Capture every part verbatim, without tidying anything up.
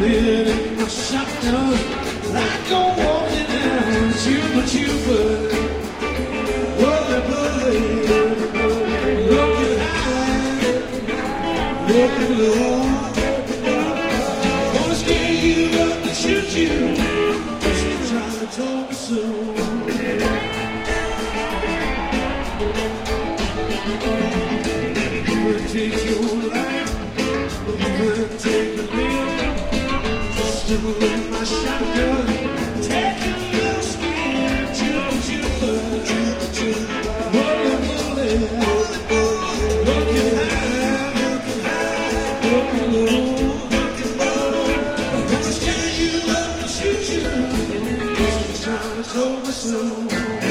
lit in my shotgun like I'm walking down Chupa Chupa. Bully, bully, looking high, looking low. Gonna scare you up and shoot you. Just trying to talk me so. Take your life, you could take a live. Just to live my shotgun, take a little skin, chupa chupa, chupa chupa, bully bully, looking high, looking high, looking low, looking low. Just scare you up and shoot you. Just trying to hold me slow.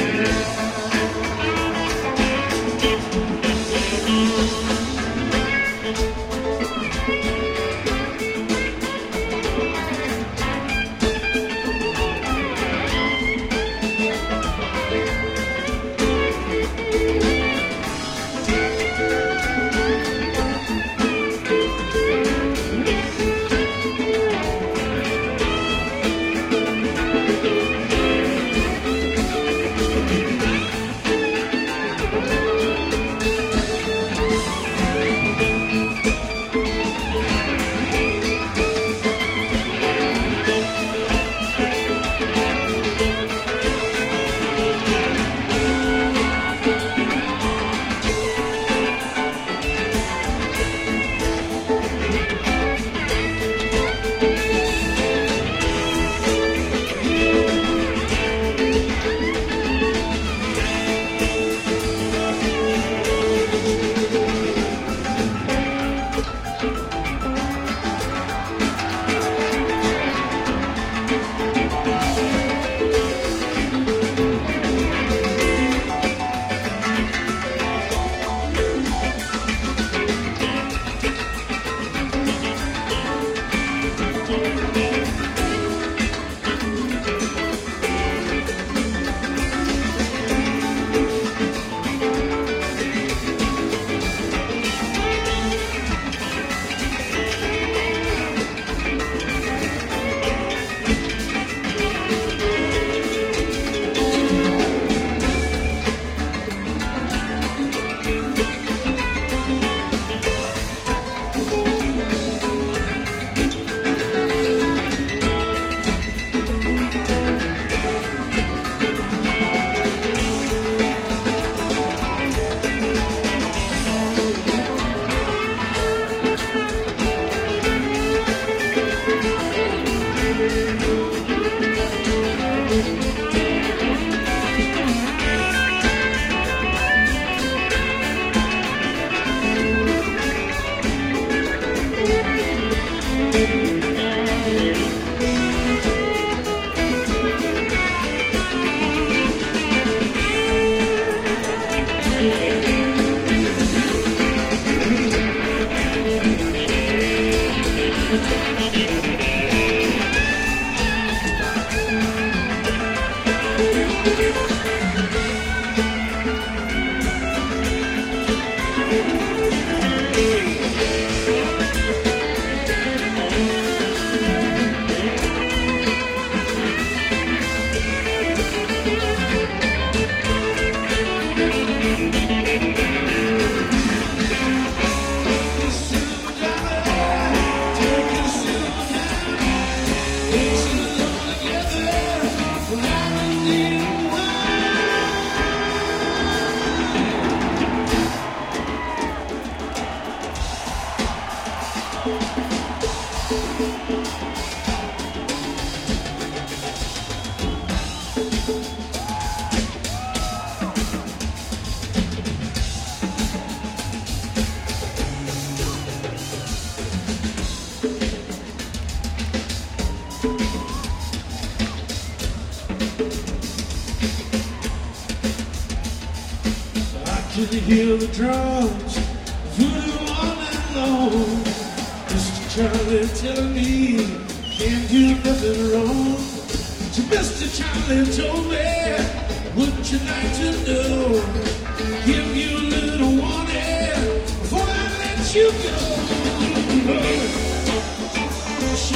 I can hear the drums, voodoo all night long. Mister Charlie telling me can't do nothing wrong. So Mister Charlie told me, wouldn't you like to know? Give you a little warning before I let you go.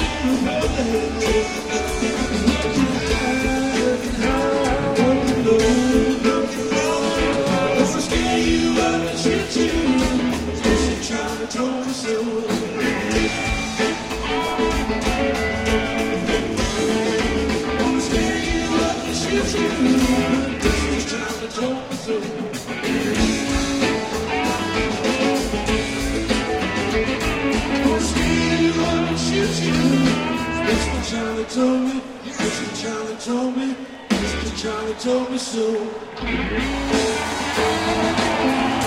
Charlie told me, Mister Charlie told me, Mister Charlie told me so.